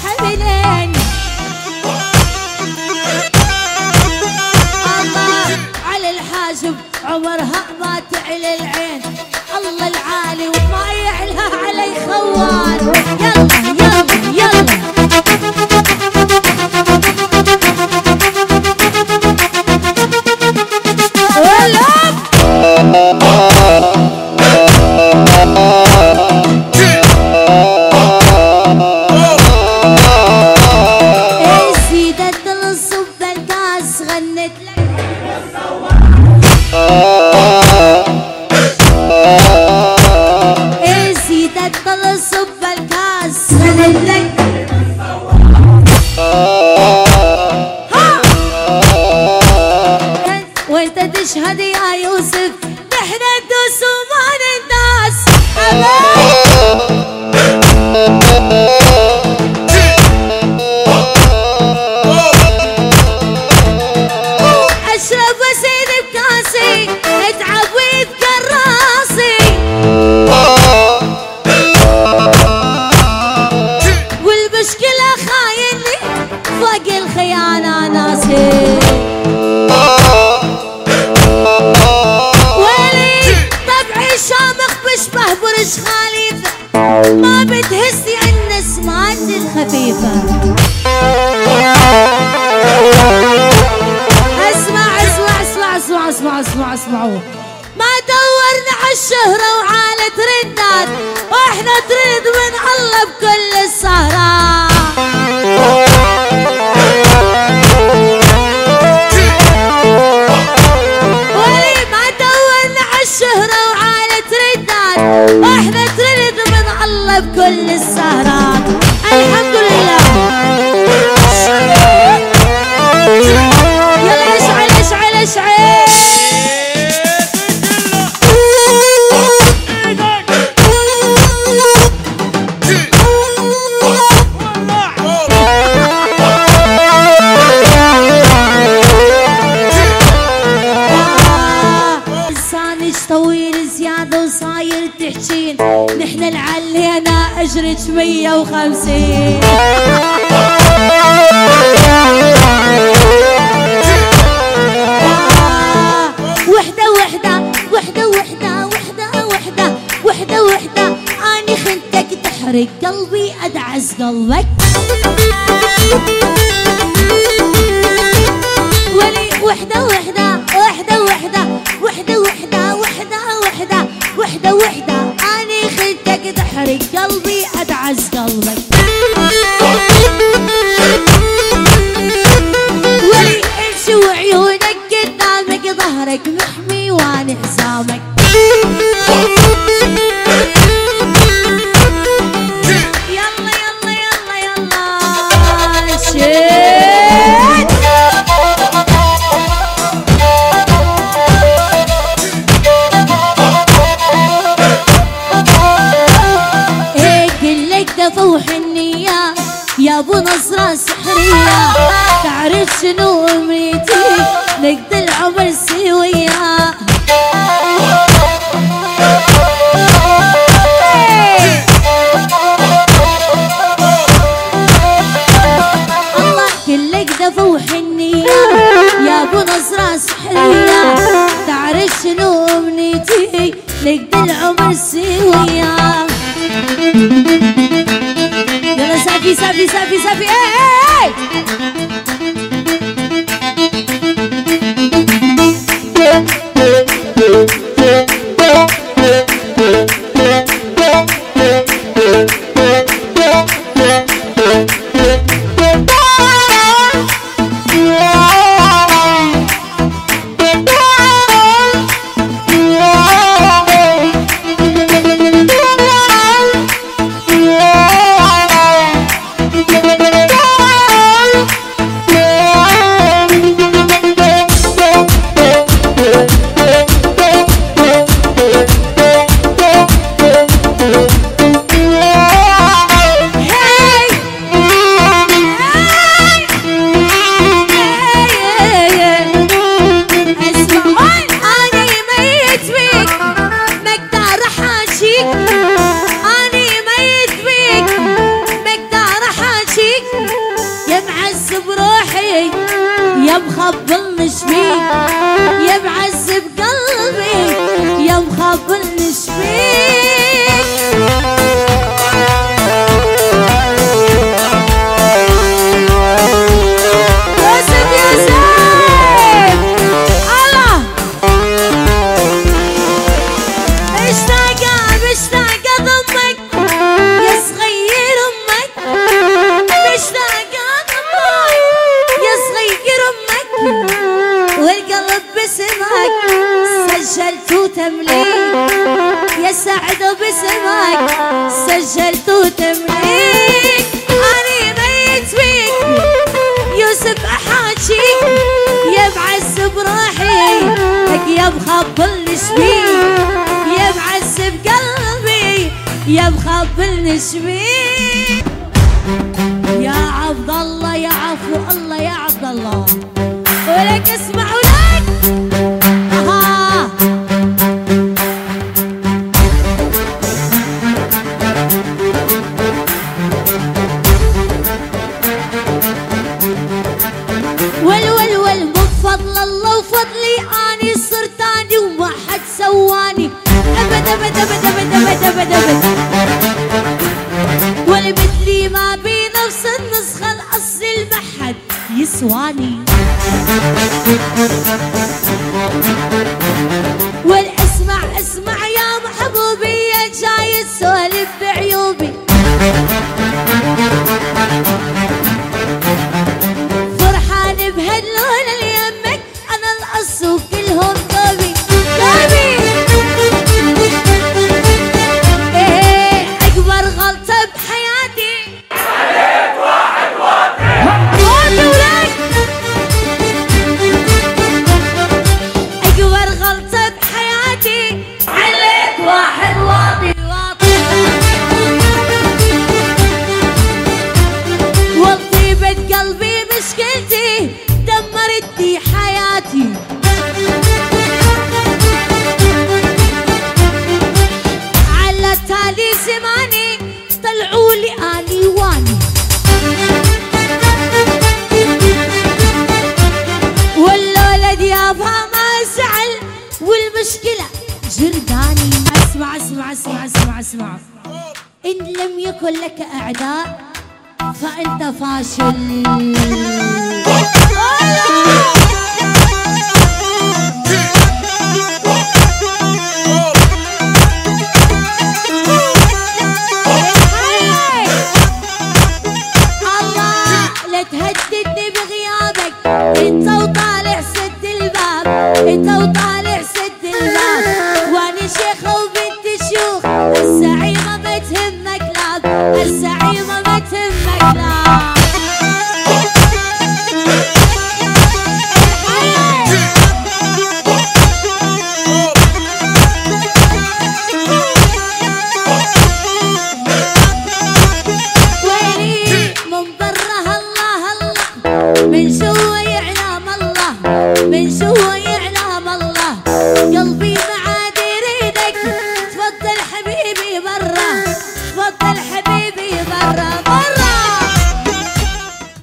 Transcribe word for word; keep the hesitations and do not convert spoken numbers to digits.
حبلين الله على الحاجب عمرها ما تعلى العين الله العالي وما يعلى علي خوان يلا يلا تشهد يا يوسف نحن ندوس وما ننداس اشرب واسيد بكاسي اتعب ويذكر راسي والمشكلة خايني فوق الخيانة ناسي برج خليفة ما بتهزي النسمات الخفيفة اسمع اسمع اسمع اسمع اسمع اسمع اسمعوا ما دورنا على الشهرة وعلى ترندات واحنا ترند من الله بكل السهرات ولي ما دورنا على الشهرة وعلى ترندات واحنا ترند من الله بكل السهرات الحمد لله يلا اشعل اشعل اشعل طويل زيادة وصاير تحجين نحن العلي انا اجرج مية وخمسين وحدة وحدة وحدة وحدة وحدة وحدة وحدة وحدة اني خنتك تحرق قلبي ادعس قلبك ولي وحدة وحدة وحدة وحدة وحدة وحدة وحدة وحدة وحدة وحدة أني خدتك تحرق قلبي أدعس قلبك ولي امشي وعيونك قدامك ظهرك محمي وأنا حسامك يلا يلا يلا يلا شيت فوح النية يا ابو نصرة سحرية تعرف شنو امنيتي نقضي العمر سوية الله كلك دفوح النية يا ابو نصرة سحرية تعرف شنو امنيتي نقضي العمر سوية يلا سافي سافي سافي سافي اي يا مخبلني شبيك يا معذب قلبي يا مخبلني شبيك يوسف يوسف الله مشتاقة مشتاقة ضمك يا صغير امك مشتاقة ضمك يا صغير امك والقلب باسمك سجلت وتمليك يا سعد باسمك سجلت وتمليك أنا ميت بيك يوسف أحاجيك يا معذب روحي لك يا مخبلني شبيك يا معذب قلبي يا مخبلني شبيك يا عبد الله يا عفو الله يا عبد الله ولك اسمع ولك آه. ول ول ول بفضل الله وفضلي اني صرت اني وما حد سواني ابد ابد ابد ابد ابد ابد ابد والمثلي ما بي نفس النسخه الاصلي ما حد يسواني والاسمع اسمع يا محبوبي يا جاي تسولف بعيوبي فرحان بهاللون اللي يمك انا القص وكلهم دوبي دوبي ايه اكبر غلطه بحياتي عليك واحد واطي واطي ولك اكبر غلطه بحياتي عليك واحد واطي واطي وطيبة قلبي مشكلتي دمرت لي حياتي على تالي زماني طلعوا لي اني واني والولد يابها ما زعل والمشكلة جرداني اسمع اسمع اسمع اسمع اسمع ان لم يكن لك اعداء فانت فاشل الله لا تهددني بغيابك انت وطالع سد الباب انت وطالع سد الباب وانا شيخه وبنت شيوخ الزعيمه ما تهمك لاب الزعيمه ما تهمك لاب ويلي من برها الله الله من جوا يعلم الله من جوا